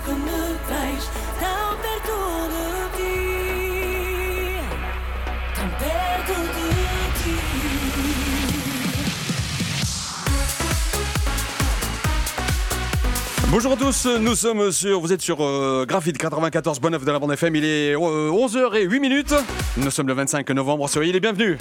que me tens tão perto de ti, tão perto de ti. Bonjour à tous, vous êtes sur Graphite 94 Bonneuf de la bande FM, il est 11h08. Nous sommes le 25 novembre, soyez les bienvenus.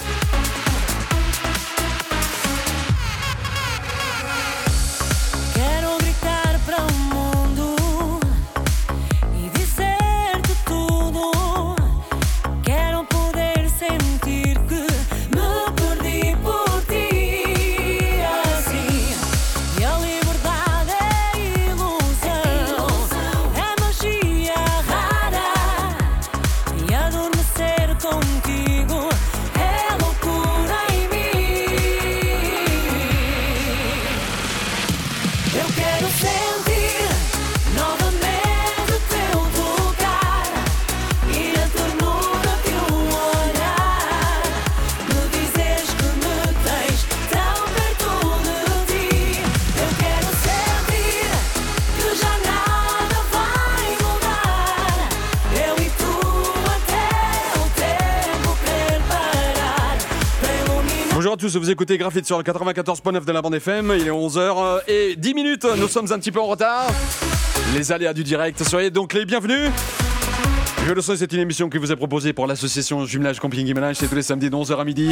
Bonjour à tous, vous écoutez Graphite sur le 94.9 de la bande FM, il est 11h10, nous sommes un petit peu en retard. Les aléas du direct, soyez donc les bienvenus. Je le sais, c'est une émission qui vous est proposée pour l'association Jumelage Camping Guimarães, c'est tous les samedis de 11h à midi.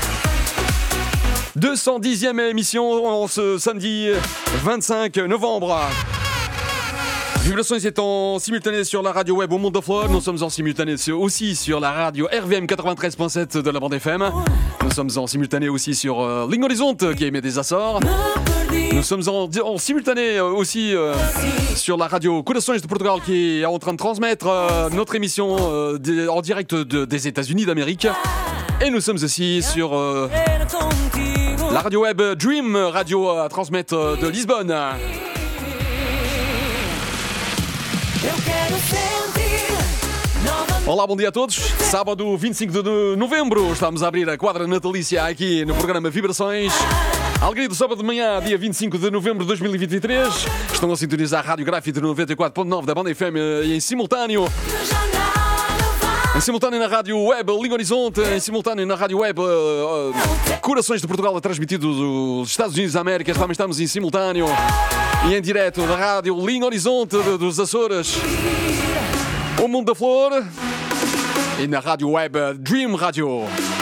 210e émission ce samedi 25 novembre. Vibration est en simultané sur la radio web au Monde de Flore. Nous sommes en simultané aussi sur la radio RVM 93.7 de la bande FM. Nous sommes en simultané aussi sur Ligne Horizonte qui émet des Açores. Nous sommes en simultané aussi sur la radio Corações de Portugal qui est en train de transmettre notre émission en direct des États-Unis d'Amérique. Et nous sommes aussi sur la radio web Dream Radio à transmettre de Lisbonne. Olá, bom dia a todos. Sábado 25 de novembro, estamos a abrir a quadra natalícia aqui no programa Vibrações. Alegria do sábado de manhã, dia 25 de novembro de 2023. Estão a sintonizar a Rádio Graphite 94.9 da banda FM e em simultâneo. Em simultâneo na rádio web Ligne Horizonte, em simultâneo na rádio web Corações de Portugal, transmitido dos Estados Unidos da América. Também estamos em simultâneo e em direto na rádio Ligne Horizonte dos Açores, o Mundo da Flor e na rádio web Dream Radio.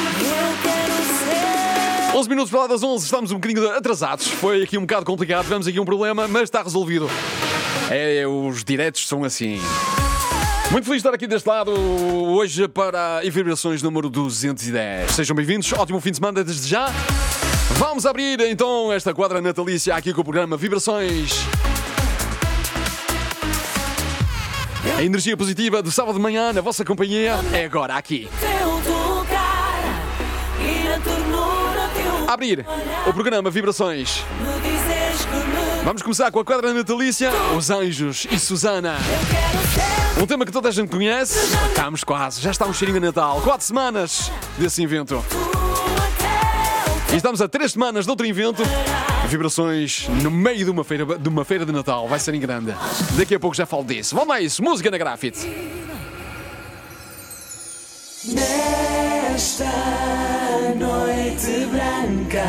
11 minutos para lá das 11, estamos um bocadinho atrasados. Foi aqui um bocado complicado, tivemos aqui um problema, mas está resolvido. Os diretos são assim. Muito feliz de estar aqui deste lado hoje para a Vibrações número 210. Sejam bem-vindos, ótimo fim de semana desde já. Vamos abrir então esta quadra natalícia aqui com o programa Vibrações. A energia positiva do sábado de manhã na vossa companhia é agora aqui. Abrir o programa Vibrações. Vamos começar com a quadra natalícia, Os Anjos e Susana. Um tema que toda a gente conhece. Estamos quase, já está um cheirinho de Natal. 4 semanas desse evento. E estamos a 3 semanas de outro evento. Vibrações no meio de uma feira de Natal. Vai ser em grande. Daqui a pouco já falo disso. Vamos lá isso, música na Graphite. Nesta noite branca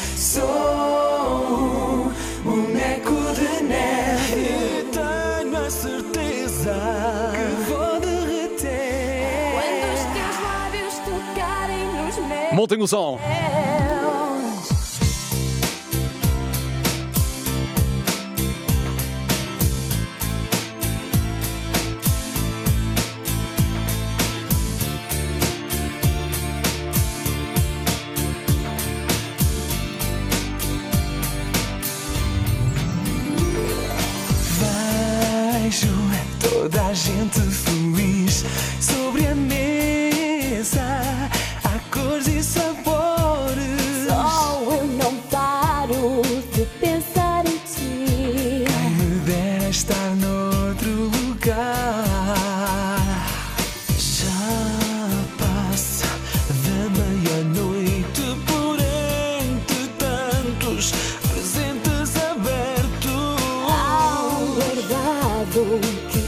sou um boneco de neve e tenho a certeza que vou derreter quando os teus lábios tocarem nos meus. Montem o som. Toda a gente feliz sobre a mesa, há cores e sabores. Só eu não paro de pensar em ti. Quem me dera estar noutro lugar. Já passa da meia-noite por entre tantos presentes abertos. Ao guardado que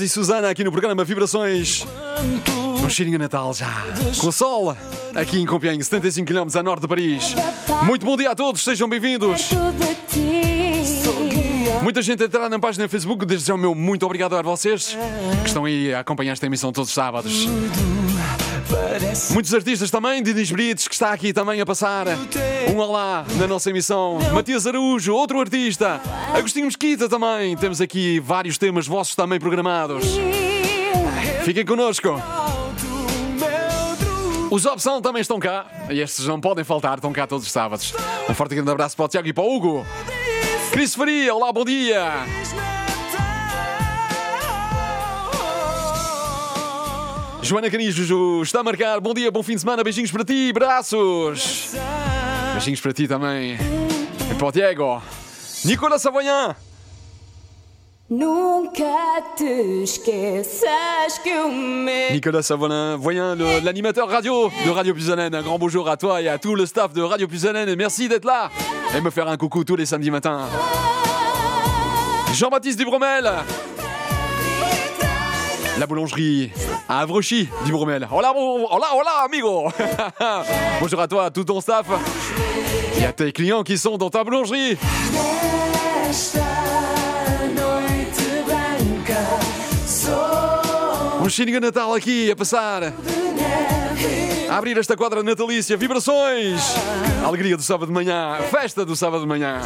e Susana aqui no programa Vibrações. Um cheirinho a Natal já. Com o sol aqui em Compiègne, 75 km a norte de Paris. Muito bom dia a todos, sejam bem-vindos. Muita gente a entrar na página do Facebook. Desde já o meu muito obrigado a vocês que estão aí a acompanhar esta emissão todos os sábados. Muitos artistas também, Dinis Brites, que está aqui também a passar um olá na nossa emissão. Matias Araújo, outro artista. Agostinho Mesquita também. Temos aqui vários temas vossos também programados. Fiquem connosco. Os Opção também estão cá. E estes não podem faltar, estão cá todos os sábados. Um forte e grande abraço para o Tiago e para o Hugo. Cris Faria, olá, bom dia. Joana Canijo está a marcar. Bom dia, bom fim de semana. Beijinhos para ti, braços. Beijinhos para ti também. E para o Diego. Nicolas Savoyan. Nunca te esqueças que o meu... Nicolas Savoyan, l'animateur radio de Radio Puisanen. Un grand bonjour à toi et à tout le staff de Radio Puisanen. Merci d'être là et me faire un coucou tous les samedis matins. Jean-Baptiste Dubromel. La boulangerie à Avrechy, Dubromel. Hola, hola, amigo. Bonjour à toi, à tout ton staff. Et à tes clients qui sont dans ta boulangerie. Um cheirinho de Natal aqui a passar. A abrir esta quadra natalícia. Vibrações. A alegria do sábado de manhã. A festa do sábado de manhã.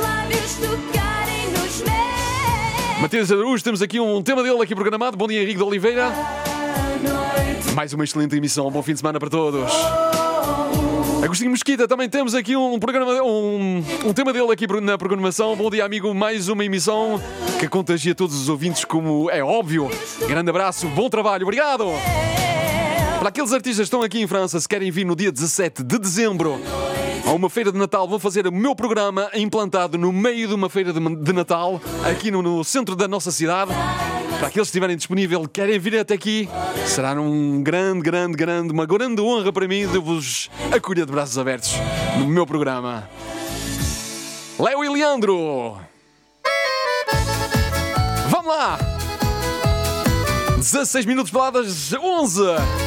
Matias Araújo, temos aqui um tema dele aqui programado. Bom dia, Henrique de Oliveira. Mais uma excelente emissão. Bom fim de semana para todos. Agostinho Mesquita, também temos aqui um tema dele aqui na programação. Bom dia, amigo. Mais uma emissão que contagia todos os ouvintes, como é óbvio. Grande abraço, bom trabalho, obrigado. Para aqueles artistas que estão aqui em França, se querem vir no dia 17 de dezembro a uma feira de Natal, vou fazer o meu programa implantado no meio de uma feira de Natal, aqui no centro da nossa cidade. Para aqueles que estiverem disponíveis, querem vir até aqui, será uma grande honra para mim de vos acolher de braços abertos no meu programa. Léo e Leandro. Vamos lá! 16 minutos peladas, 11.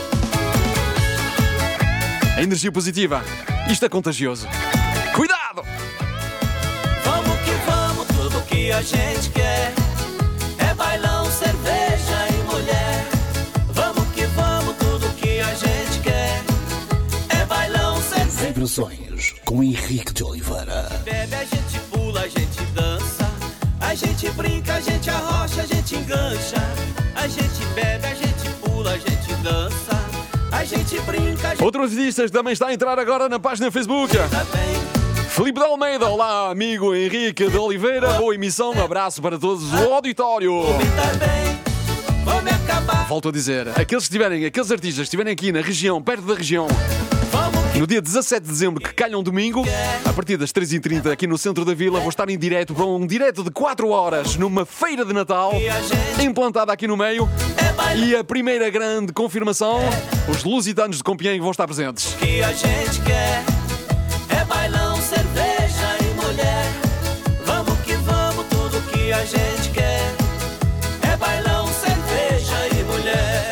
A energia positiva. Isto é contagioso. Cuidado! Vamos que vamos, tudo que a gente quer é bailão, cerveja e mulher. Vamos que vamos, tudo que a gente quer é bailão, cerveja. Vibrações com Henrique de Oliveira. Bebe, a gente pula, a gente dança, a gente brinca, a gente arrocha, a gente engancha. A gente bebe, a gente pula, a gente dança, a gente brinca, a gente... Outros artistas também está a entrar agora na página Facebook. Tá bem. Filipe de Almeida, olá amigo Henrique de Oliveira, boa emissão, um abraço para todos o auditório. Tá bem, vou me acabar. Volto a dizer, aqueles artistas que estiverem aqui na região, perto da região, no dia 17 de dezembro, que calham domingo, a partir das 3h30 aqui no centro da vila, vou estar em direto para um direto de 4 horas numa feira de Natal, implantada aqui no meio, e a primeira grande confirmação, os lusitanos de Compiègne vão estar presentes. O que a gente quer é bailão, cerveja e mulher. Vamos que vamos, tudo que a gente quer é bailão, cerveja e mulher.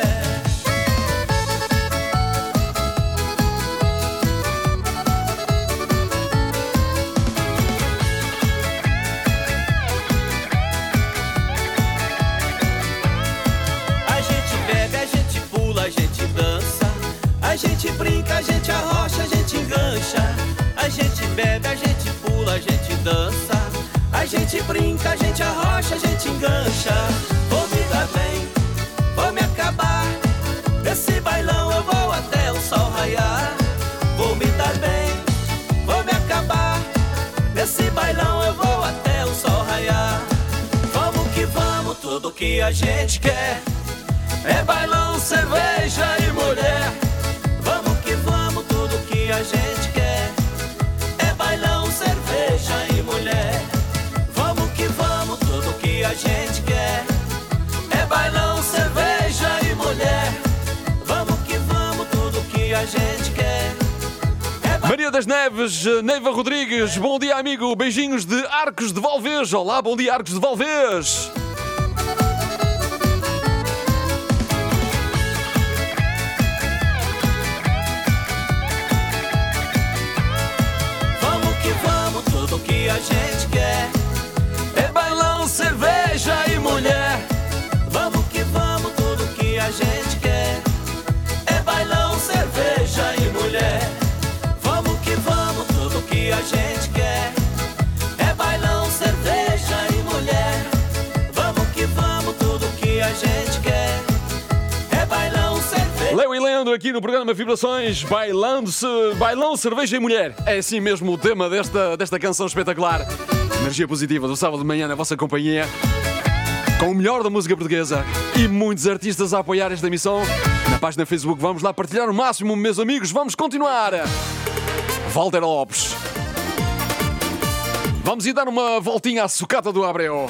A gente brinca, a gente arrocha, a gente engancha. A gente bebe, a gente pula, a gente dança. A gente brinca, a gente arrocha, a gente engancha. Vou me dar bem, vou me acabar. Nesse bailão eu vou até o sol raiar. Vou me dar bem, vou me acabar. Nesse bailão eu vou até o sol raiar. Vamos que vamos, tudo que a gente quer é bailão, cerveja e mulher. Vamos que vamos, tudo que a gente quer é bailão, cerveja e mulher. Vamos que vamos, tudo que a gente quer é bailão, cerveja e mulher. Vamos que vamos, tudo que a gente quer é Maria das Neves, Neiva Rodrigues, bom dia amigo, beijinhos de Arcos de Valvez. Olá, bom dia Arcos de Valvez. Sábado aqui no programa Vibrações, bailão, cerveja e mulher. É assim mesmo o tema desta canção espetacular. Energia positiva do sábado de manhã na vossa companhia, com o melhor da música portuguesa e muitos artistas a apoiar esta emissão. Na página Facebook vamos lá partilhar o máximo, meus amigos. Vamos continuar. Walter Lopes. Vamos ir dar uma voltinha à sucata do Abreu.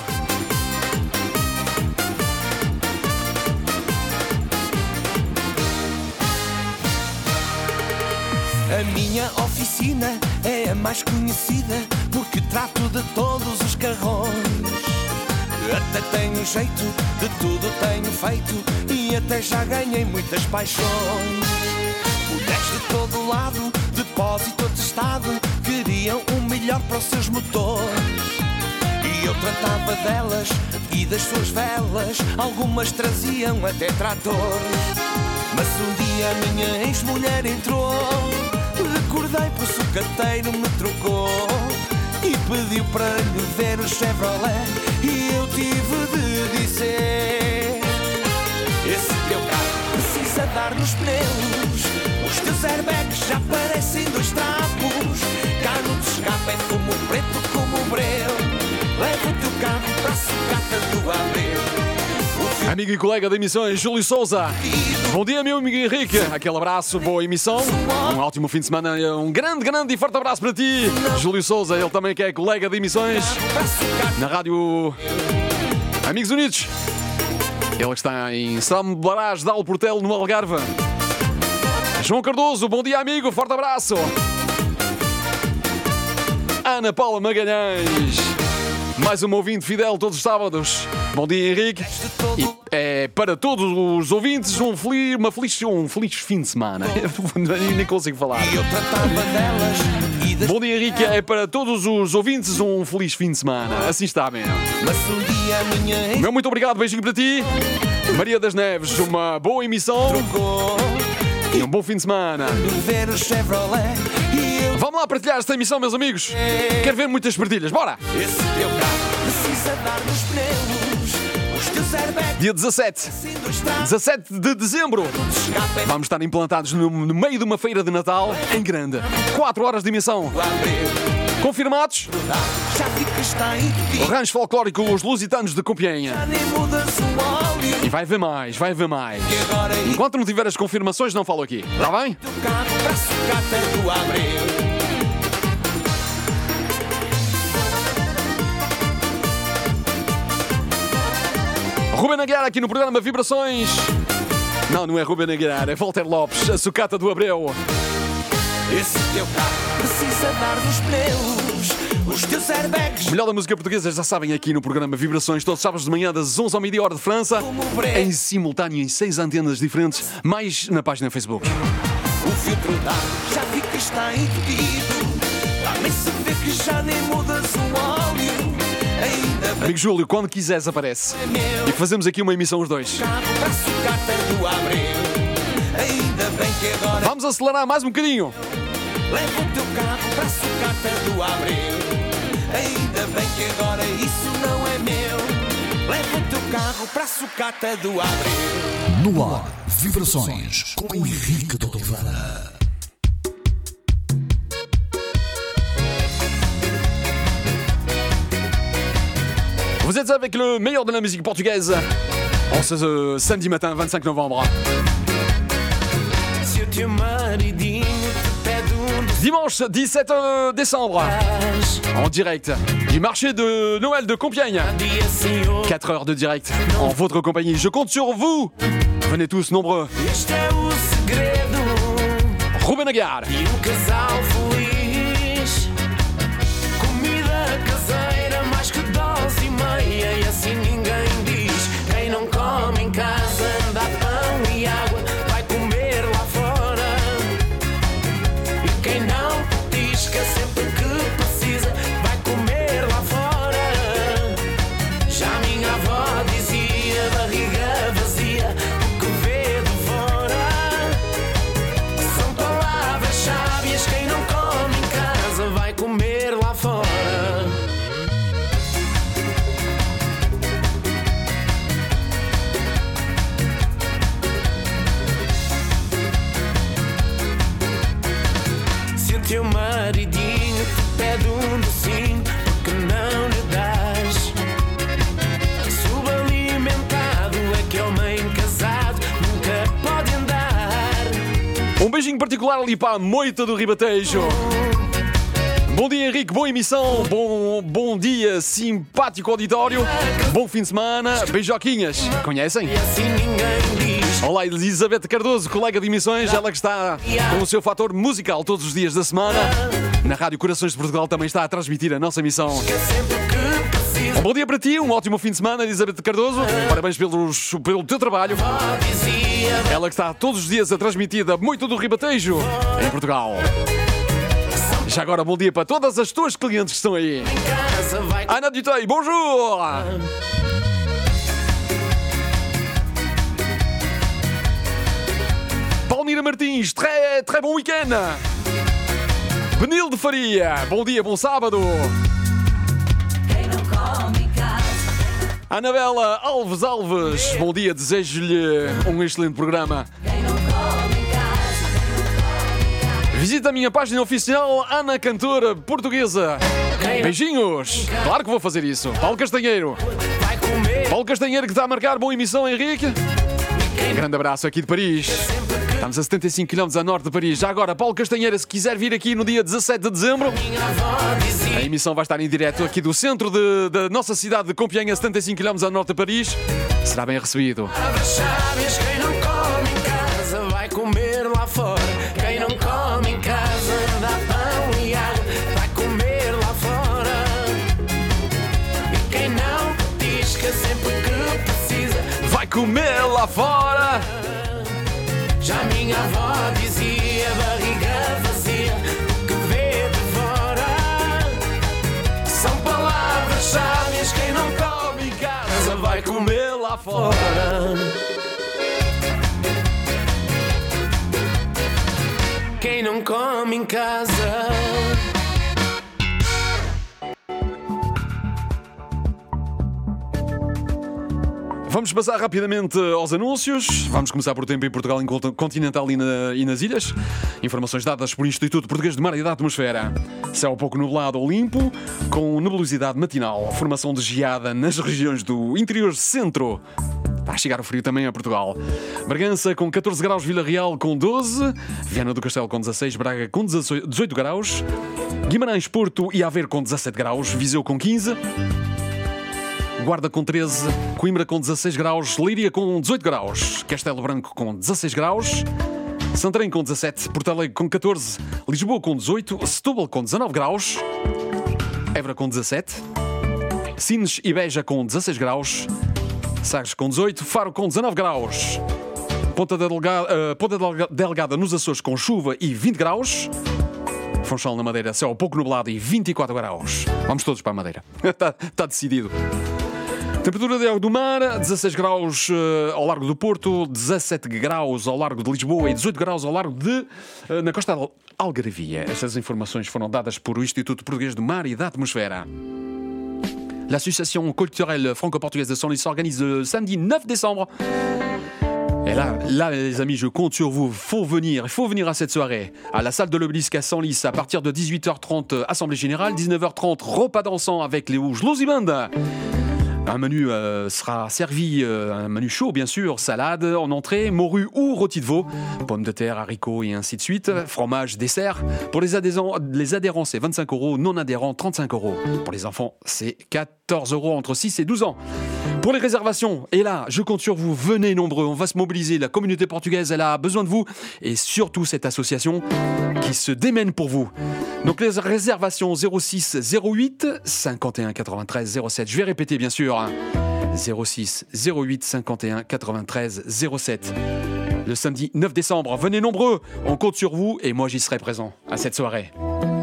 A minha oficina é a mais conhecida porque trato de todos os carrões. Até tenho jeito, de tudo tenho feito e até já ganhei muitas paixões. Mulheres de todo lado, depósito atestado, queriam o melhor para os seus motores. E eu tratava delas e das suas velas, algumas traziam até tratores. Mas um dia a minha ex-mulher entrou, recordei por sucateiro me trocou e pediu para lhe ver o Chevrolet. E eu tive de dizer: esse teu carro precisa dar nos pneus, os teus airbags já parecem dois trapos, cano de escape é fumo preto como o breu, leva o teu carro para a sucata do Abreu. Amigo e colega de emissões, Júlio Souza. Bom dia, meu amigo Henrique. Aquele abraço, boa emissão. Um ótimo fim de semana. Um grande e forte abraço para ti, Júlio Souza. Ele também que é colega de emissões na Rádio Amigos Unidos. Ele que está em São Barás de Alportel, no Algarve. João Cardoso, bom dia, amigo. Forte abraço. Ana Paula Magalhães. Mais um ouvinte fidel todos os sábados. Bom dia, Henrique. E é para todos os ouvintes um feliz fim de semana. Nem consigo falar. Bom dia, Henrique. É para todos os ouvintes um feliz fim de semana. Assim está, mesmo. Meu muito obrigado, beijinho para ti. Maria das Neves, uma boa emissão e um bom fim de semana. Vamos lá partilhar esta emissão, meus amigos. Quero ver muitas partilhas. Bora! Esse teu carro precisa dar nos pneus, os teus airbags. Dia 17 de dezembro. Vamos estar implantados no meio de uma feira de Natal em grande. 4 horas de emissão. Confirmados? O rancho folclórico Os Lusitanos de Compiègne. E vai haver mais. Enquanto não tiver as confirmações, não falo aqui. Está bem? Ruben Aguiar aqui no programa Vibrações. Não é Ruben Aguiar, é Walter Lopes, a sucata do Abreu. Esse teu carro precisa dar nos pneus, os teus airbags. Melhor da música portuguesa, já sabem, aqui no programa Vibrações, todos os sábados de manhã, das 11 ao meio-dia, hora de França, em simultâneo em 6 antenas diferentes, mais na página Facebook. O filtro d'ar já vi que está entupido, também se vê que já nem mudas o óleo. Amigo Júlio, quando quiseres aparece. E fazemos aqui uma emissão os dois. Vamos acelerar mais um bocadinho. Leva o teu carro para a sucata do Abreu. Ainda bem que agora isso não é meu. Leva o teu carro para a sucata do Abreu. No ar, Vibrações com Henrique de Oliveira. Vous êtes avec le meilleur de la musique portugaise en ce samedi matin 25 novembre. Dimanche 17 décembre, en direct du marché de Noël de Compiègne. 4 heures de direct en votre compagnie. Je compte sur vous. Venez tous nombreux. Ruben Aguiar. E assim ninguém diz. Quem não come em casa dá pão e água, vai comer lá fora. E quem não petisca sempre que precisa, vai comer lá fora. Já minha avó dizia, barriga vazia, o que vê de fora. São palavras sábias, quem não come particular ali para a moita do Ribatejo. Bom dia, Henrique, boa emissão, bom dia, simpático auditório, bom fim de semana, beijoquinhas, conhecem? Olá, Elizabeth Cardoso, colega de emissões, ela que está com o seu fator musical todos os dias da semana. Na Rádio Corações de Portugal também está a transmitir a nossa emissão. Um bom dia para ti, um ótimo fim de semana, Elizabeth Cardoso, parabéns pelo teu trabalho. Ela que está todos os dias a transmitir muito do Ribatejo em Portugal. Já agora, bom dia para todas as tuas clientes que estão aí. Ana Dutei, bonjour! Palmira Martins, très bon week-end! Benil de Faria, bom dia, bom sábado! Anabela Alves, bom dia, desejo-lhe um excelente programa. Visita a minha página oficial, Ana Cantora Portuguesa. Beijinhos! Claro que vou fazer isso. Paulo Castanheiro que está a marcar boa emissão, Henrique. Grande abraço aqui de Paris. Estamos a 75 km a norte de Paris. Já agora, Paulo Castanheira, se quiser vir aqui no dia 17 de dezembro, a emissão vai estar em direto aqui do centro da nossa cidade de Compiègne, a 75 km a norte de Paris. Será bem recebido. Quem não come em casa vai comer lá fora. Quem não come em casa dá pão e água, vai comer lá fora. E quem não petisca sempre que precisa, vai comer lá fora. Já minha avó dizia, barriga vazia, que vê de fora. São palavras sábias, quem não come em casa vai comer lá fora. Quem não come em casa. Vamos passar rapidamente aos anúncios. Vamos começar por tempo em Portugal continental e nas ilhas. Informações dadas por Instituto Português de Mar e da Atmosfera. Céu pouco nublado ou limpo, com nebulosidade matinal. Formação de geada nas regiões do interior centro. Vai chegar o frio também a Portugal. Bragança com 14 graus, Vila Real com 12, Viana do Castelo com 16, Braga com 18 graus, Guimarães, Porto e Aveiro com 17 graus, Viseu com 15, Guarda com 13, Coimbra com 16 graus, Leiria com 18 graus, Castelo Branco com 16 graus, Santarém com 17, Porto Alegre com 14, Lisboa com 18, Setúbal com 19 graus, Évora com 17, Sines e Beja com 16 graus, Sagres com 18, Faro com 19 graus, Ponta Delgada nos Açores com chuva e 20 graus, Funchal na Madeira, céu pouco nublado e 24 graus. Vamos todos para a Madeira. Está decidido. Temperatura de água do mar, 16 graus ao largo do Porto, 17 graus ao largo de Lisboa e 18 graus ao largo na costa da Algarvia. Estas informações foram dadas por o Instituto Português do Mar e da Atmosfera. L'association culturelle franco-portugaise de Senlis s'organise le samedi 9 décembre. Et là, les amis, je compte sur vous. Il faut venir à cette soirée. À la salle de l'Obélisque à Senlis, à partir de 18h30, Assemblée Générale, 19h30, repas dansant avec les Ujlosi Band. Un menu sera servi, un menu chaud bien sûr, salade en entrée, morue ou rôti de veau, pommes de terre, haricots et ainsi de suite, fromage, dessert. Pour les adhérents, c'est 25 €, non adhérents, 35 €. Pour les enfants, c'est 14 € entre 6 et 12 ans. Pour les réservations, et là, je compte sur vous, venez nombreux, on va se mobiliser, la communauté portugaise, elle a besoin de vous, et surtout cette association qui se démène pour vous. Donc les réservations 06 08 51 93 07, je vais répéter bien sûr, 06 08 51 93 07. Le samedi 9 décembre, venez nombreux, on compte sur vous, et moi j'y serai présent à cette soirée.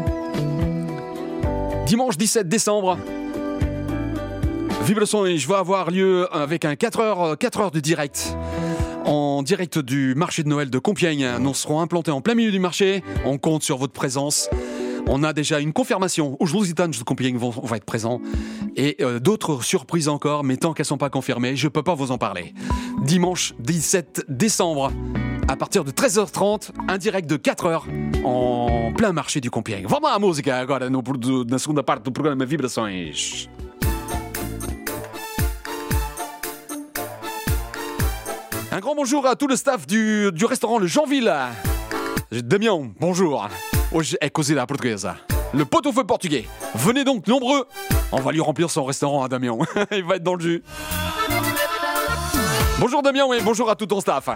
Dimanche 17 décembre, Vibrações va avoir lieu avec un 4 heures de direct. En direct du marché de Noël de Compiègne. Nous serons implantés en plein milieu du marché. On compte sur votre présence. On a déjà une confirmation. Os Lusitanos de Compiègne vont être présents. Et d'autres surprises encore, mais tant qu'elles ne sont pas confirmées, je ne peux pas vous en parler. Dimanche 17 décembre, à partir de 13h30, un direct de 4 heures en plein marché du Compiègne. Vamos lá a música agora na segunda parte do programa Vibrações. Un grand bonjour à tout le staff du restaurant Le Jeanville. Damião, bonjour. Hoje é cozida à portuguesa. Le pot-au-feu portugais. Venez donc nombreux. On va lui remplir son restaurant à Damião. Il va être dans le jus. Bonjour Damião et bonjour à tout ton staff.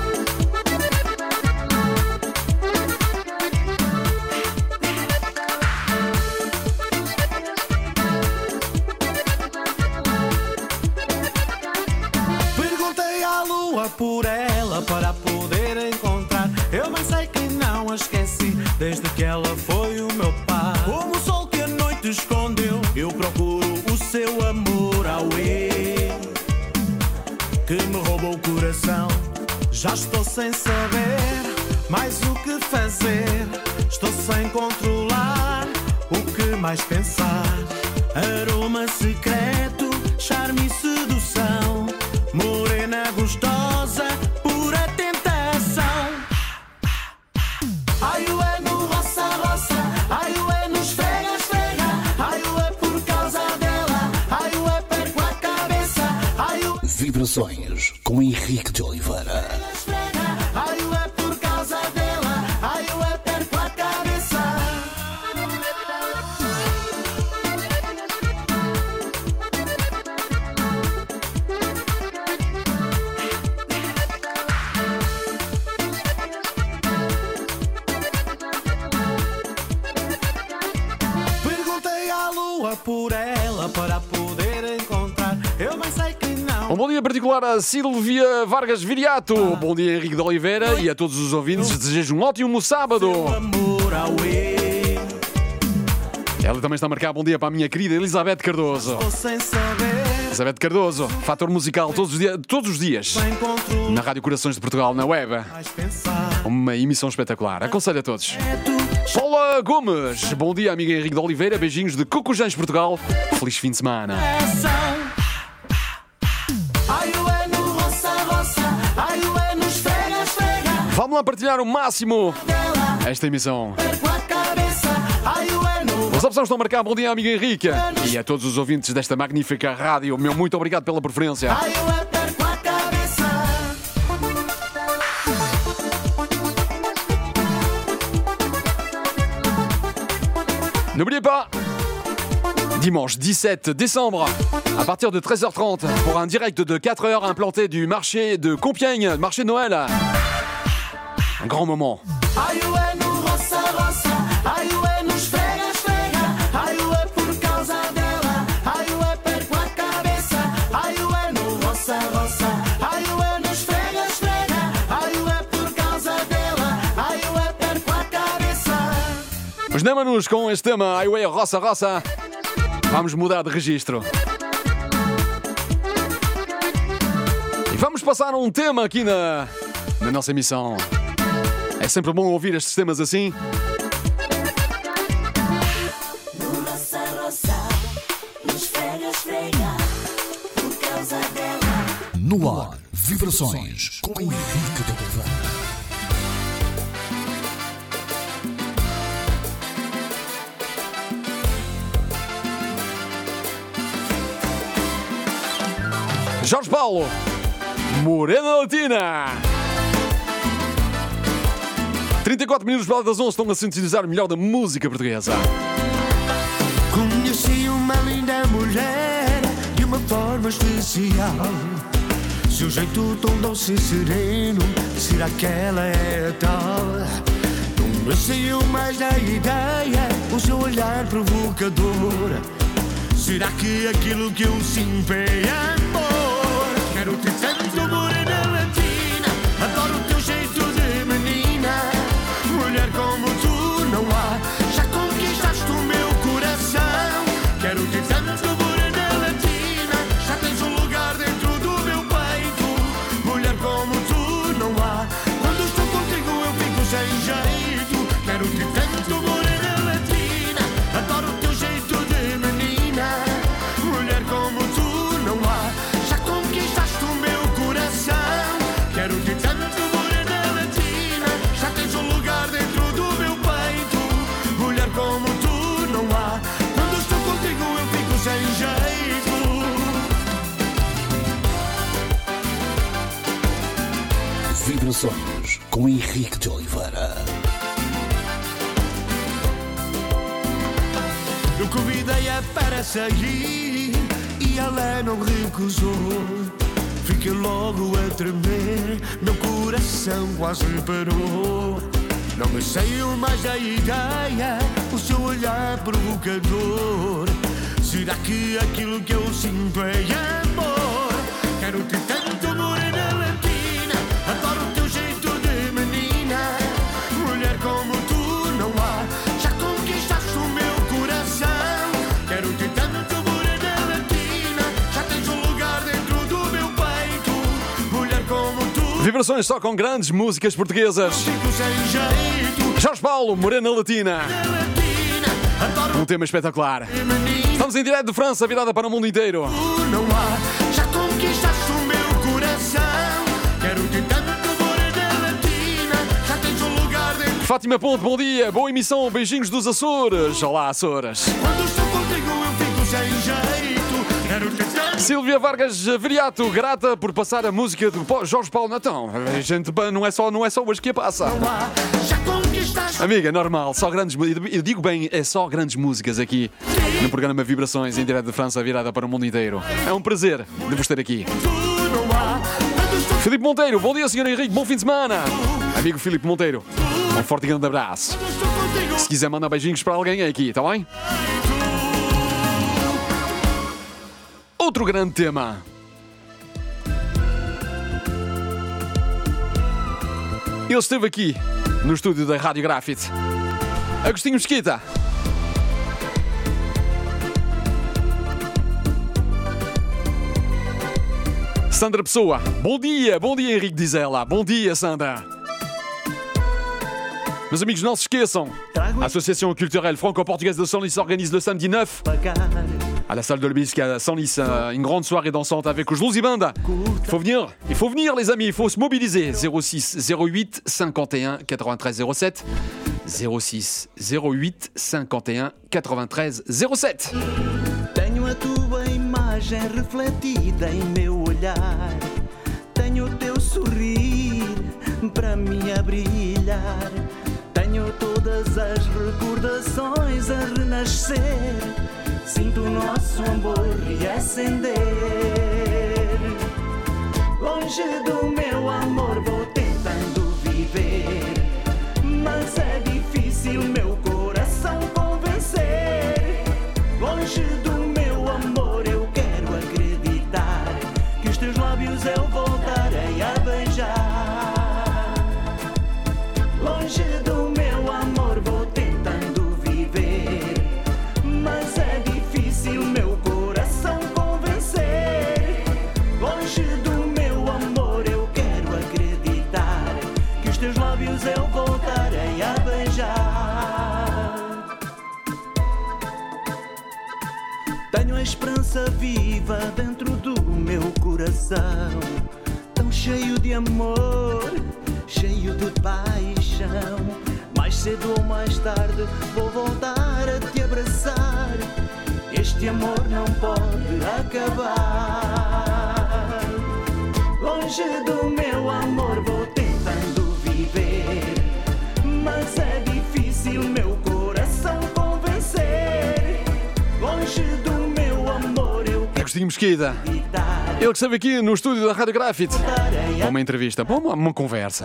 Perguntei à lua por ela para poder encontrar. Eu bem sei que não a esqueci desde que ela foi o meu par. Como o sol que a noite escondeu, eu procuro o seu amor ao que me roubou o coração. Já estou sem saber mais o que fazer. Estou sem controlar o que mais pensar. Aroma secreto, charme e sedução. Morena gostosa, pura tentação. Ai, ué no roça, roça. Ai, ué no esfrega, esfrega. Ai, ué por causa dela. Ai, ué perco a cabeça. Ai, ué... Vibrações com Henrique de Oliveira. Ai, ué por causa dela. Ai, ué perco a cabeça. Perguntei à lua por ela para poder encontrar. Eu bem sei que não. Um bom dia particular a Silvia Vargas Viriato. Bom dia Henrique de Oliveira e a todos os ouvintes. Desejo um ótimo sábado. Amor ao Ela também está a marcar bom dia para a minha querida Elizabeth Cardoso. Estou sem saber. Elizabeth Cardoso, fator musical todos os dias. Sem controle. Na Rádio Corações de Portugal, na web. Mais pensar. Uma emissão espetacular. Aconselho a todos. Paula Gomes. Bom dia, amiga Henrique de Oliveira. Beijinhos de Cocujães, Portugal. Feliz fim de semana. Ai, ué no roça, roça. Ai, ué no esfrega, esfrega. Vamos lá partilhar o máximo esta emissão. Perco a cabeça. Ai, ué no... As opções estão a marcar. Bom dia, amiga Henrique. E a todos os ouvintes desta magnífica rádio. Meu muito obrigado pela preferência. Ai, ué perco a cabeça. N'oubliez pas, dimanche 17 décembre, à partir de 13h30, pour un direct de 4h implanté du marché de Compiègne, marché de Noël. Un grand moment. Ai, ué no roça, roça. Ai, ué no esfrega, esfrega. Ai, ué por causa dela. Ai, ué perco a cabeça. Ai, ué no roça, roça. Ai, ué no esfrega, esfrega. Ai, ué por causa dela. Ai, ué perco a cabeça. Vejamos com este tema, Highway Roça Roça. Vamos mudar de registro. E vamos passar a um tema aqui na nossa emissão. É sempre bom ouvir estes temas assim. Roça, roça, esfrega, esfrega, por causa dela. No ar, Vibrações com Henrique de Oliveira. Jorge Paulo, Morena Latina. 34 minutos para das 11 estão a sintonizar o melhor da música portuguesa. Conheci uma linda mulher de uma forma especial. Seu jeito tão doce e sereno, será que ela é tal? Não me saiu mais da ideia, o seu olhar provocador. Será que aquilo que eu sinto é amor? Quero te tanto, morena latina. Adoro o teu jeito de menina. Mulher como tu não há. Já conquistaste o meu coração. Quero te tanto, morena latina. Já tens um lugar dentro do meu peito. Mulher como tu não há. Quando estou contigo eu fico sem jeito. Quero te tanto, morena latina. Adoro o teu jeito de menina. Mulher como tu não há. Já conquistaste o meu coração. Quero te tanto, morena latina. Já tens um lugar dentro do meu peito. Mulher como tu não há. Quando estou contigo eu fico sem jeito. Vibrações com Henrique de Oliveira. Eu convidei-a para sair e ela não recusou. Fiquei logo a tremer, meu coração quase parou. Não me saiu mais da ideia o seu olhar provocador. Será que aquilo que eu sinto é amor? Quero-te tanto, morena latina, adoro o teu jeito de menina. Mulher como tu não há, já conquistaste o meu coração. Quero-te tanto, morena latina, já tens um lugar dentro do meu peito. Mulher como tu. Vibrações só com grandes músicas portuguesas. Fico sem jeito. Jorge Paulo, Morena Latina. Um tema espetacular. Estamos em direto de França, virada para o mundo inteiro. Não há, já conquistaste o meu coração. Quero-te tanto, morena latina, já tens um lugar dentro. Fátima Ponte, bom dia, boa emissão, beijinhos dos Açores. Olá, Açores. Quando estou contigo eu fico sem jeito. Quero-te tanto. Silvia Vargas Viriato, grata por passar a música do Jorge Paulo Natão. A gente não é só hoje que a passa. Não há, já conquistaste. Amiga, normal, só grandes, eu digo bem, é só grandes músicas aqui no programa Vibrações em direto de França, virada para o mundo inteiro. É um prazer de vos ter aqui. Não há, quando estou Filipe Monteiro, bom dia, Sr. Henrique, bom fim de semana. Amigo Filipe Monteiro, um forte e grande abraço. contigo. Se quiser mandar beijinhos para alguém, é aqui, está bem? Outro grande tema. Ele esteve aqui no estúdio da Rádio Grafite. Agostinho Mesquita. Sandra Pessoa. Bom dia Henrique, diz ela. Bom dia, Sandra. Meus amigos, não se esqueçam. A Association culturelle franco-portugaise de Senlis organise le samedi 9 à la salle de l'Obélisque à Senlis une grande soirée dansante avec os Luz e Banda. Il faut venir les amis, il faut se mobiliser. 06 08 51 93 07 06 08 51 93 07. Tenho a tua imagem refletida em meu olhar. Tenho o teu sorrir para me brilhar. Tenho todas as recordações a renascer. Sinto o nosso amor reacender. Longe do meu amor vou tentando viver, mas é difícil meu coração convencer. Longe do meu amor eu quero acreditar que os teus lábios eu voltarei a beijar. Longe do meu amor vou tentando viver, mas é difícil meu coração convencer. Longe do meu amor eu quero acreditar que os teus lábios eu voltarei a beijar. Tenho a esperança viva dentro do meu coração, tão cheio de amor, cheio de paixão. Mais cedo ou mais tarde vou voltar a te abraçar. Este amor não pode acabar. Longe do meu amor vou tentando viver, mas é difícil meu coração convencer. Longe do meu amor eu quero Agostinho Mesquita. acreditar. Ele que esteve aqui no estúdio da Rádio Grafite. Voltarei a Uma entrevista, uma conversa.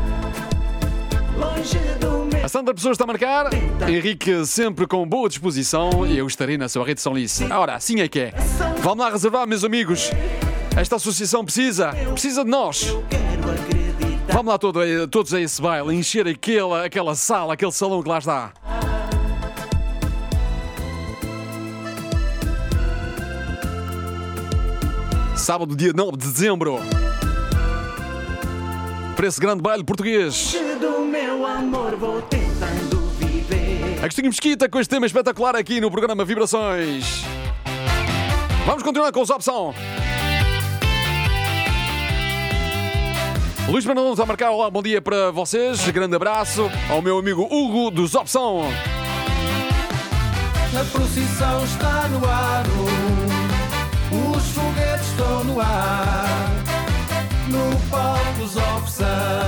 longe do meu A Sandra Pessoa está a marcar. Henrique sempre com boa disposição e eu estarei na sua rede de São Lice. Ora, assim é que é. Vamos lá reservar, meus amigos. Esta associação precisa de nós. quero acreditar. Vamos lá todos a esse baile, encher aquela sala, aquele salão que lá está. Sábado, dia 9 de dezembro. Para esse grande baile português. Longe do meu amor vou tentando viver. Agostinho Mesquita com este tema espetacular aqui no programa Vibrações. Vamos continuar com os Opção. Luís Brandão está a marcar. Olá, bom dia para vocês. Grande abraço ao meu amigo Hugo dos Opção. A procissão está no ar, os foguetes estão no ar, no palco os Opção.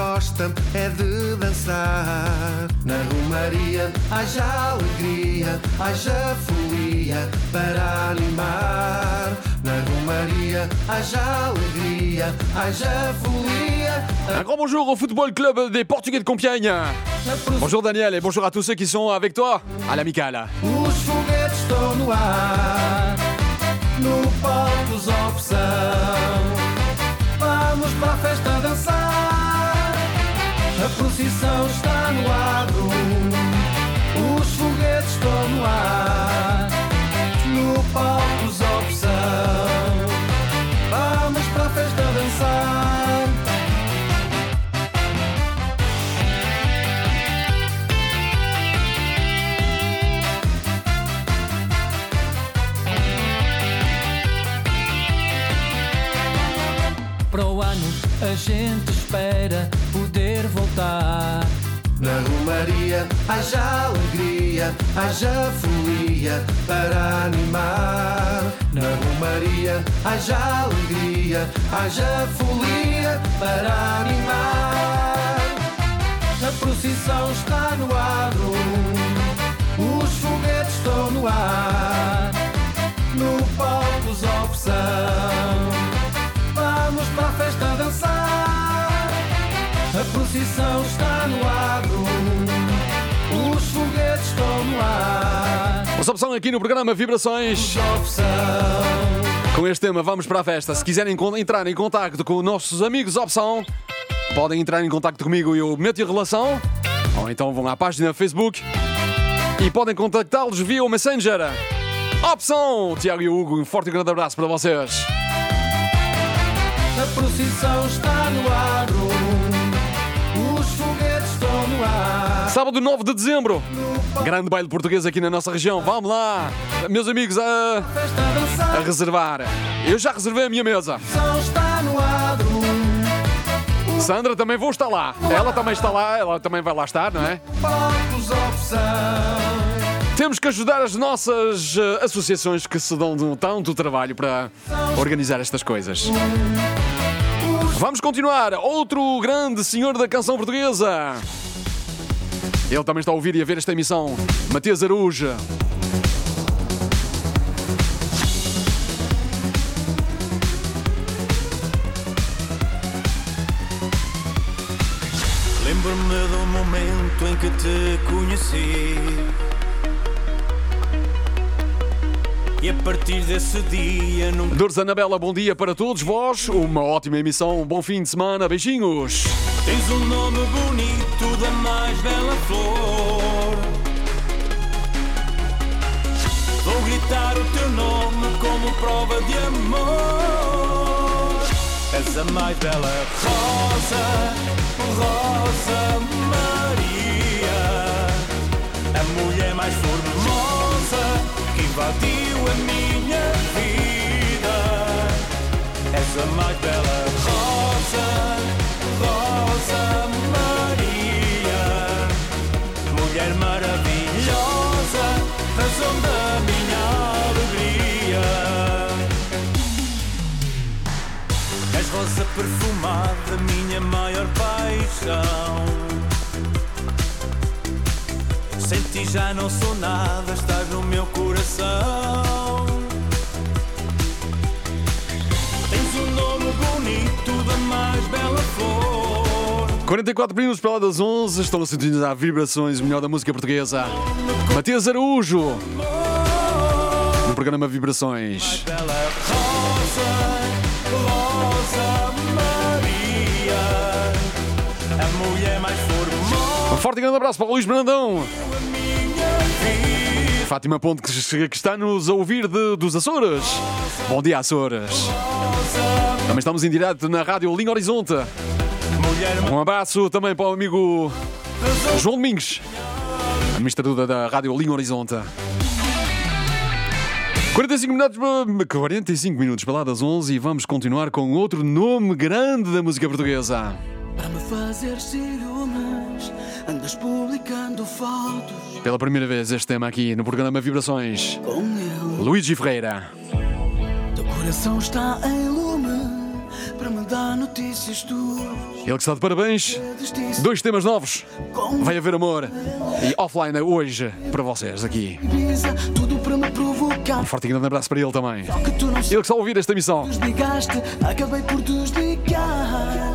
gosta é de dançar. Na Romaria haja alegria, haja folia para animar. Na Romaria haja alegria, haja folia. Un grand bonjour au Football Club des Portugais de Compiègne. Bonjour Daniel et bonjour à tous ceux qui sont avec toi à l'amicale. Os foguetes estão no ar, no palco dos opção. Vamos para a festa dançar. A procissão está no adro. Os foguetes estão no ar, no palco dos opção. Vamos para a festa dançar. Para o ano a gente espera poder voltar. Na Romaria haja alegria, haja folia para animar. Na Romaria haja alegria, haja folia para animar. A procissão está no adro, os foguetes estão no ar, no palco dos opção. Vamos para a festa dançar. A procissão está no adro, os foguetes estão no ar. Os Opção aqui no programa Vibrações. Com este tema vamos para a festa. Se quiserem entrar em contacto com os nossos amigos Opção, podem entrar em contacto comigo e eu meto em relação. Ou então vão à página Facebook e podem contactá-los via o Messenger. Opção! Tiago e Hugo, um forte e grande abraço para vocês. A procissão está no adro, os foguetes estão no ar. Sábado 9 de dezembro, grande baile português aqui na nossa região. Vamos lá, meus amigos, a reservar. Eu já reservei a minha mesa. Está no adro. Sandra, também vou estar lá. Ela também está lá, ela também vai lá estar, não é? Palcos opção. Temos que ajudar as nossas associações que se dão tanto trabalho para organizar estas coisas. Vamos continuar. Outro grande senhor da canção portuguesa. Ele também está a ouvir e a ver esta emissão. Matias Araújo. Lembro-me do momento em que te conheci. E a partir desse dia nunca... Dores Anabela, bom dia para todos vós. Uma ótima emissão, um bom fim de semana. Beijinhos. Tens um nome bonito da mais bela flor. Vou gritar o teu nome como prova de amor. És a mais bela rosa, Rosa Maria, a mulher mais formosa que invadiu a minha vida. És a mais bela rosa, Rosa Maria, mulher maravilhosa, razão da minha alegria. És rosa perfumada, minha maior paixão. Sem ti já não sou nada, estás no meu coração. Tens um nome bonito da mais bela flor. 44 minutos para lá das 11, estão a sintonizar Vibrações, o melhor da música portuguesa. Matias Araújo, no programa Vibrações. Mais bela rosa, Rosa Maria, a mulher mais formosa. Um forte e grande abraço para o Luís Brandão. Fátima Ponte, que está nos a ouvir dos Açores. Bom dia, Açores. Também estamos em direto na Rádio Linha Horizonte. Um abraço também para o amigo João Domingos, administrador da Rádio Linha Horizonte. 45 minutos para lá das 11 e vamos continuar com outro nome grande da música portuguesa. Para me fazer ciúmes, andas publicando fotos Pela primeira vez este tema aqui no programa Vibrações. com ele. Luigi Ferreira. Teu coração está em lume, para me dar notícias tuas. Ele que está de parabéns. 2 temas novos. Vai haver amor. E offline hoje para vocês aqui. Tudo para me provocar. Um forte e grande abraço para ele também. Só que tu não Ele que está a ouvir esta emissão. desligaste, acabei por desligar.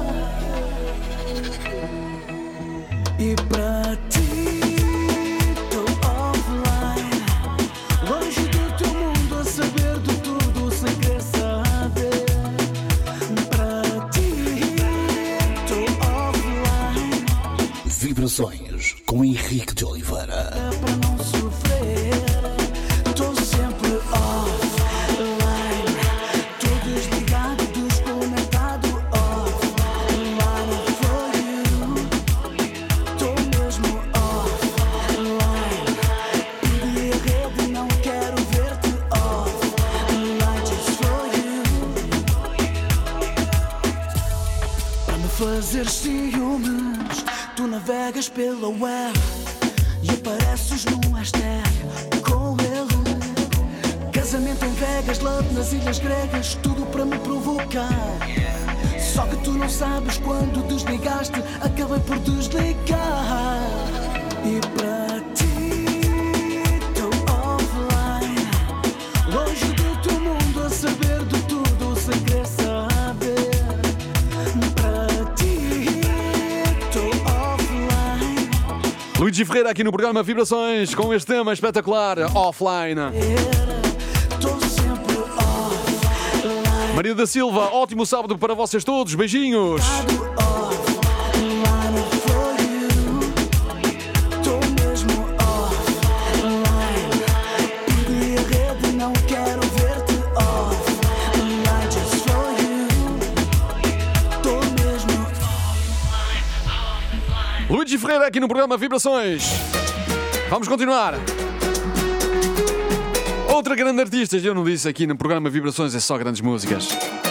E para ti, estou offline, longe do teu mundo, a saber de tudo sem querer saber. Para ti, estou offline. Vibrações com Henrique de Oliveira. Para não sofrer, estou sempre offline. Estou desligado, desconectado, offline for you. Estou mesmo offline. Perdi a rede, não quero ver-te offline just for you. Para me fazer ciúmes, tu navegas pela web e apareces num hashtag com ele. Casamento em Vegas, love nas ilhas gregas, tudo para me provocar. Só que tu não sabes quando desligaste, acabei por desligar. E para ti, estou offline, longe do teu mundo, a saber de tudo sem querer saber. Para ti, estou offline. Luigi Ferreira aqui no programa Vibrações com este tema espetacular, offline. Estou sempre offline. Maria da Silva, ótimo sábado para vocês todos. Beijinhos. Offline for you. Estou mesmo offline. Perdi a rede, não quero ver-te offline just for you. Estou mesmo Luigi Ferreira aqui no programa Vibrações. Vamos continuar. Outra grande artista, eu não disse aqui no programa Vibrações, é só grandes músicas.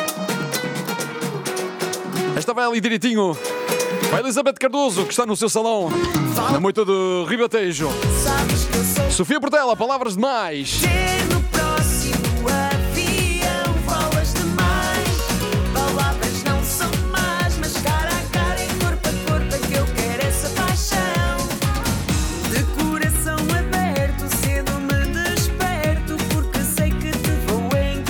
Esta vai ali direitinho. Vai Elizabeth Cardoso, que está no seu salão, na moita do Ribatejo. sabes que eu sou Sofia Portela, palavras demais. no próximo avião. Falas demais, palavras não são más, mas cara a cara e corpo a corpo é que eu quero essa paixão. De coração aberto, cedo me desperto, porque sei que te vou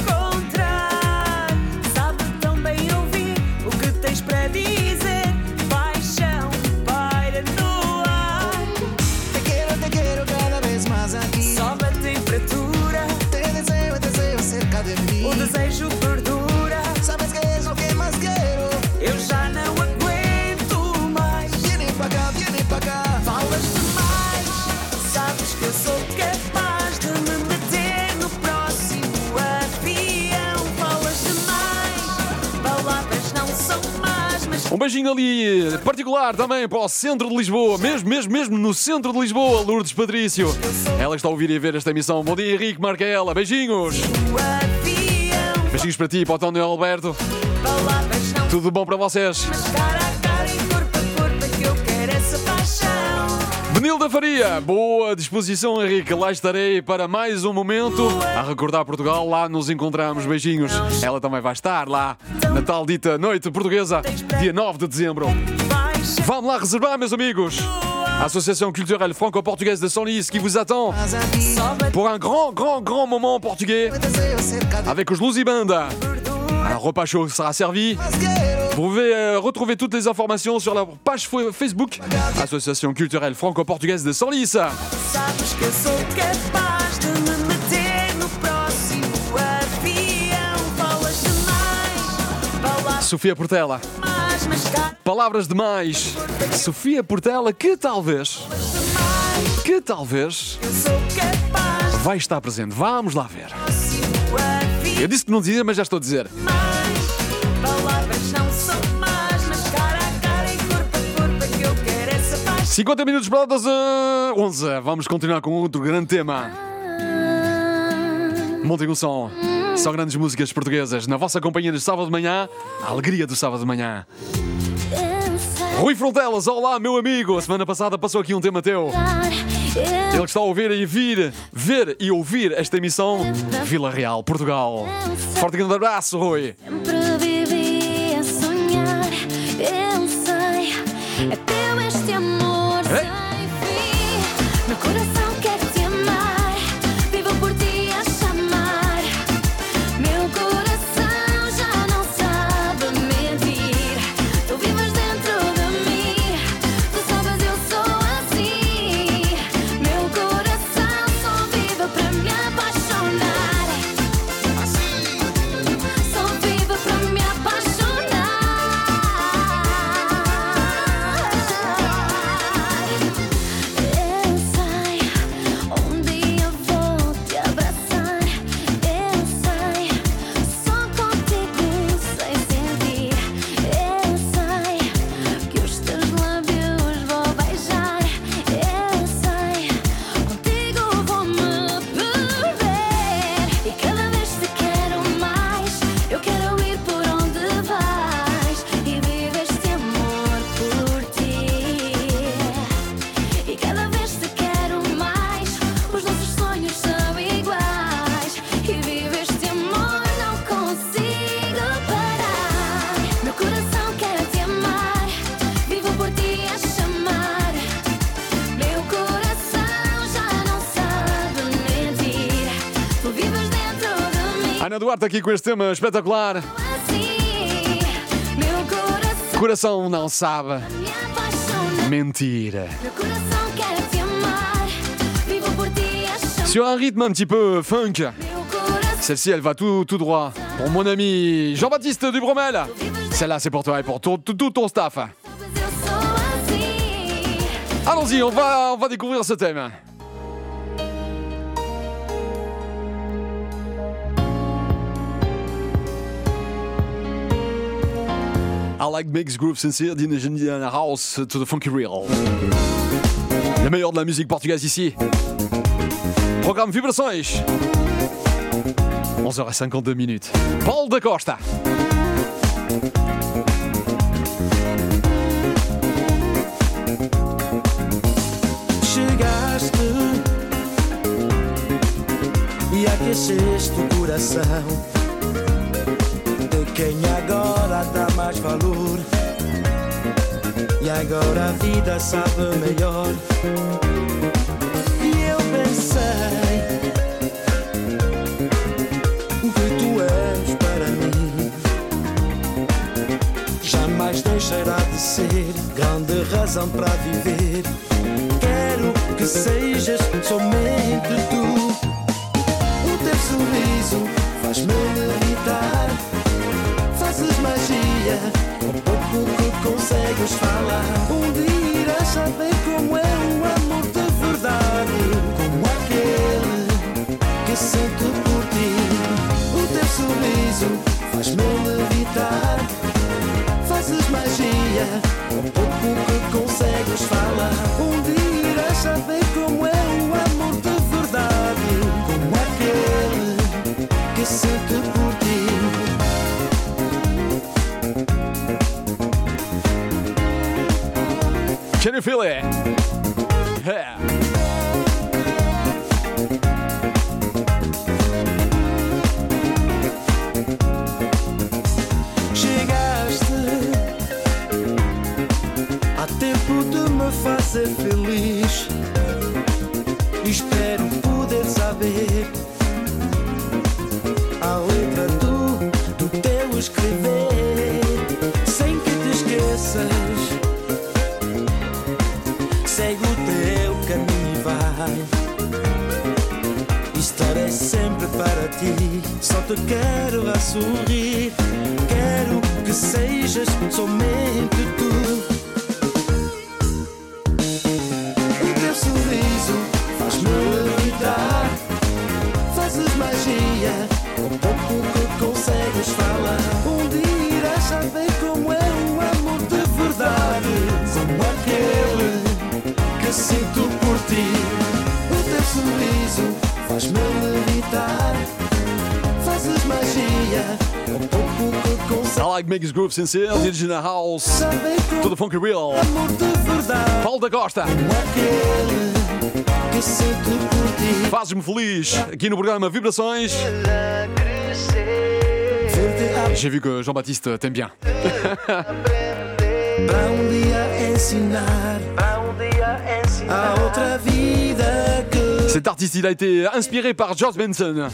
encontrar. Sabe tão bem ouvir o que tens para dizer. Paixão paira no ar. Te quero cada vez mais aqui. Sobe a temperatura, te deseo cerca de mim. O desejo perdura, sabes que é o que mais quero. Eu já não aguento mais. Viene para cá. Falas demais, sabes que eu sou capaz de me meter no próximo avião. Falas demais, palavras não são más, mas Um beijinho ali particular também para o centro de Lisboa, mesmo no centro de Lisboa, Lourdes Patrício. Ela está a ouvir e a ver esta emissão. Bom dia, Henrique, marca ela. Beijinhos. o avião. Beijinhos para ti, para o Tony Alberto. Palavras não Tudo bom para vocês. mas cara a cara e corpo a corpo é que eu quero essa paixão. Benilda Faria, boa disposição, Henrique. Lá estarei para mais um momento a recordar Portugal. Lá nos encontramos. Beijinhos. Ela também vai estar lá na tal dita noite portuguesa, dia 9 de dezembro. Paixão Vamos lá reservar, meus amigos. A Association culturelle franco-portugaise de Senlis qui vous attend sobe a pour un grand moment portugais deseo cerca de avec os Lusibanda. Un repas chaud sera servi. Vous pouvez retrouver toutes les informations sur la page Facebook Association culturelle franco-portugaise de Senlis. sabes que eu sou capaz de me meter no próximo avião. Falas demais, palavras Sofia Portela, mais, mas cara palavras demais. Sofia Portela, que talvez eu sou capaz vai estar presente. Vamos lá ver. do próximo avião. Eu disse que não dizia, mas já estou a dizer. Palavras não são más, mas cara a cara e corpo a corpo é que eu quero essa paixão. 50 minutos para das 11. Vamos continuar com outro grande tema. Montem o som. São grandes músicas portuguesas. Na vossa companhia de sábado de manhã, a alegria do sábado de manhã. Rui Frontelas, olá meu amigo. A semana passada passou aqui um tema teu. Ele que está a ouvir e ver e ouvir esta emissão, Vila Real, Portugal. Forte grande abraço, Rui. Sempre vivi É teu este amor sem fim. Meu coração quer te amar. Vivo por ti a chamar. Meu coração já não sabe mentir. Tu vives dentro de mim. Tu sabes eu sou assim. Meu coração só vive para me apaixonar. Só vive para me apaixonar. Eu sei, um dia vou te abraçar. Eu sei, só contigo sei sentir. Eu sei que os teus lábios vou beijar. Eu sei, contigo vou me perder. E cada vez te quero mais. Eu quero ir por onde vais e vivo este amor por ti. E cada vez te quero mais. Os nossos sonhos são iguais e vivo este amor, não consigo parar. Meu coração quer te amar. Vivo por ti a chamar. Meu coração já não sabe mentir. Tu vives dentro de mim. Ana Duarte aqui com este tema espetacular. Assim, meu coração Coração não sabe me apaixona. mentira. Meu coração quer te amar. Vivo por ti a chamar. Sur un rythme un petit peu funk, Meu coração celle-ci elle va tout droit. Pour mon ami Jean-Baptiste Dubromel. Celle-là c'est pour toi et pour tout ton staff. sabes eu sou assim. Allons-y, on va découvrir ce thème. I like mixed groove sincere in a house to the funky real. Le meilleur de la musique portugaise ici. Programme Vibrações. 11h52. Paulo da Costa. Chegaste e aqueceste o coração de quem agora dá mais valor. E agora a vida sabe melhor. E eu pensei que tu és para mim. Jamais deixará de ser grande razão para viver. Quero que sejas somente tu. O teu sorriso faz-me levitar. Fazes magia com pouco que consegues falar. Um dia irás saber como é o amor de verdade. Como aquele que sinto por ti. O teu sorriso faz-me levitar. Fazes magia com pouco que consegues falar. Um dia irás saber como é o amor de verdade. Como aquele que sinto por ti. Can you feel it? Yeah. Chegaste há tempo de me fazer feliz. Espero poder saber a letra do teu escrever. Sem que te esqueças, segue o teu caminho e vai. Estarei sempre para ti. Só te quero a sorrir. Quero que sejas somente tu. O teu sorriso faz-me levitar. Fazes magia com pouco que consegues falar. Um dia irás saber como é o amor de verdade. Como aquele que sinto por ti. O teu sorriso faz-me levitar. Fazes magia com pouco que consegues. I like mixed groove sincere in a house Saber to como the funky real. amor de verdade. Paulo da Costa. Como aquele que sinto por ti. Fazes-me feliz aqui no programa Vibrações. Ver-te J'ai vu que Jean-Baptiste t'aime bien. para um dia ensinar a outra vida que... Cet artiste, il a été inspiré par George Benson.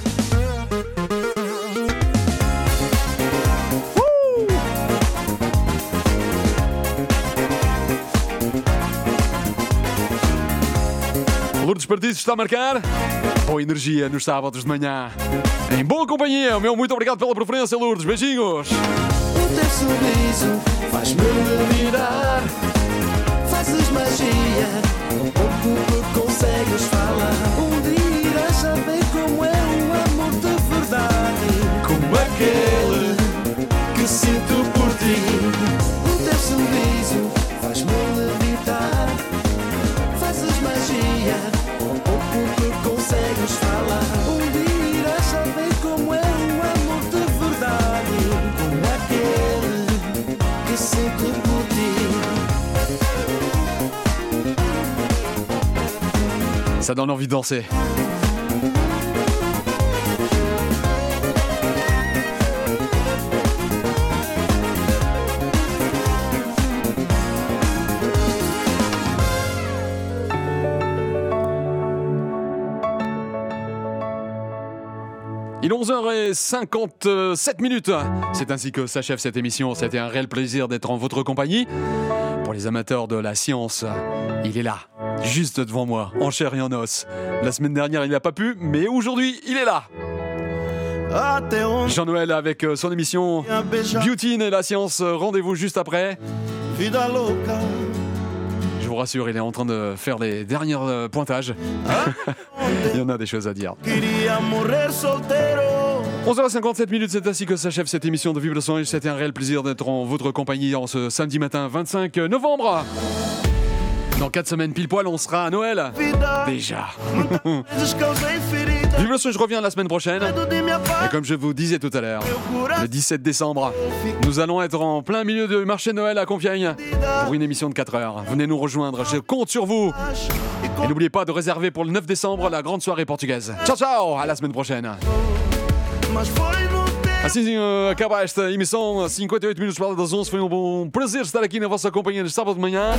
Lourdes Partidos está a marcar. Boa energia nos sábados de manhã. Em boa companhia. Meu muito obrigado pela preferência, Lourdes. Beijinhos. O teu sorriso faz-me virar. Fazes magia, um pouco que consegues falar. Um dia irás saber como é um amor de verdade, como aquele que sinto por ti. O teu sorriso faz-me levitar. Fazes magia, um pouco que consegues falar. Um dia irás saber como é um amor de verdade, como aquele que sinto por ti. Ça donne envie de danser. Il est 11h57. C'est ainsi que s'achève cette émission. C'était un réel plaisir d'être en votre compagnie. Pour les amateurs de la science, il est là, juste devant moi, en chair et en os. La semaine dernière, il n'a pas pu, mais aujourd'hui, il est là. Jean-Noël avec son émission Beauty et la science. Rendez-vous juste après. Je vous rassure, il est en train de faire les derniers pointages. Il y en a des choses à dire. 11h57, c'est ainsi que s'achève cette émission de Vibrations. C'était un réel plaisir d'être en votre compagnie en ce samedi matin 25 novembre. Dans 4 semaines pile poil, on sera à Noël. Déjà. Vibrations, je reviens la semaine prochaine. Et comme je vous disais tout à l'heure, le 17 décembre, nous allons être en plein milieu du marché de Noël à Compiègne pour une émission de 4 heures. Venez nous rejoindre, je compte sur vous. Et n'oubliez pas de réserver pour le 9 décembre la grande soirée portugaise. Ciao, ciao, à la semaine prochaine. Assim acaba esta emissão, 58 minutos para das 11. Foi um bom prazer estar aqui na vossa companhia no sábado de manhã.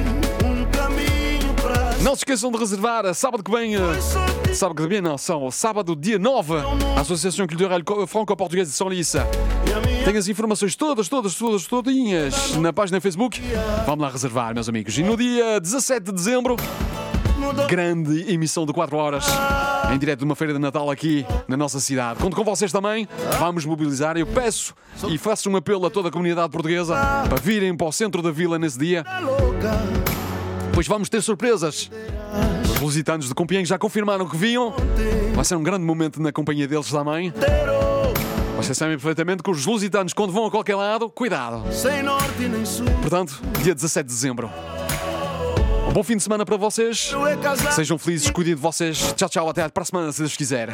Não se esqueçam de reservar sábado que vem. Sábado que vem, não, só sábado, dia 9, a Associação Cultural Franco-Portuguesa de Senlis. Tem as informações todinhas na página Facebook. Vamos lá reservar, meus amigos. E no dia 17 de dezembro, grande emissão de 4 horas em direto de uma feira de Natal aqui na nossa cidade. Conto com vocês também. Vamos mobilizar. Eu peço e faço um apelo a toda a comunidade portuguesa para virem para o centro da vila nesse dia, pois vamos ter surpresas. Os lusitanos de Compiègne já confirmaram que vinham. Vai ser um grande momento na companhia deles também. Vocês sabem perfeitamente que os lusitanos, quando vão a qualquer lado, cuidado. Portanto, dia 17 de dezembro. Um bom fim de semana para vocês. Sejam felizes, cuidem de vocês. Tchau, tchau, até para a semana, se Deus quiser.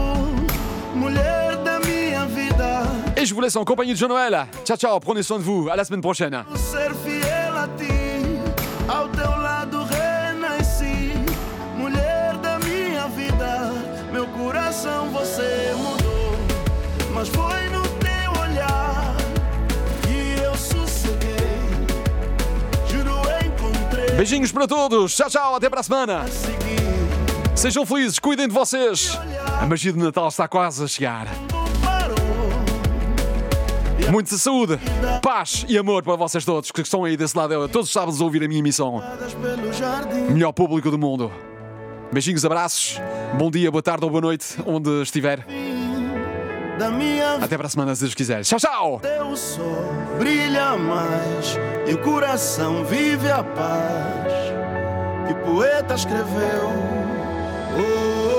Et je vous laisse en compagnie de Jean-Noël. Ciao, ciao, prenez soin de vous. À la semaine prochaine. Ser fiel a ti, ao teu lado renasci, mulher da minha vida, meu coração você mudou, mas foi no teu olhar que eu sosseguei, juro encontrei. Beijinhos para todos. Tchau, tchau, até para a semana. Sejam felizes, cuidem de vocês. A magia do Natal está quase a chegar. Muita saúde, paz e amor para vocês todos que estão aí desse lado, todos os sábados a ouvir a minha emissão. Melhor público do mundo. Beijinhos, abraços. Bom dia, boa tarde ou boa noite, onde estiver. Até para a semana, se Deus quiser. Tchau, tchau! Teu sol brilha mais e o coração vive a paz que o poeta escreveu. Oh,